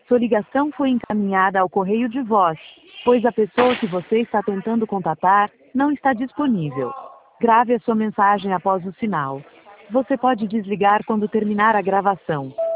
Sua ligação foi encaminhada ao correio de voz, pois a pessoa que você está tentando contatar não está disponível. Grave a sua mensagem após o sinal. Você pode desligar quando terminar a gravação.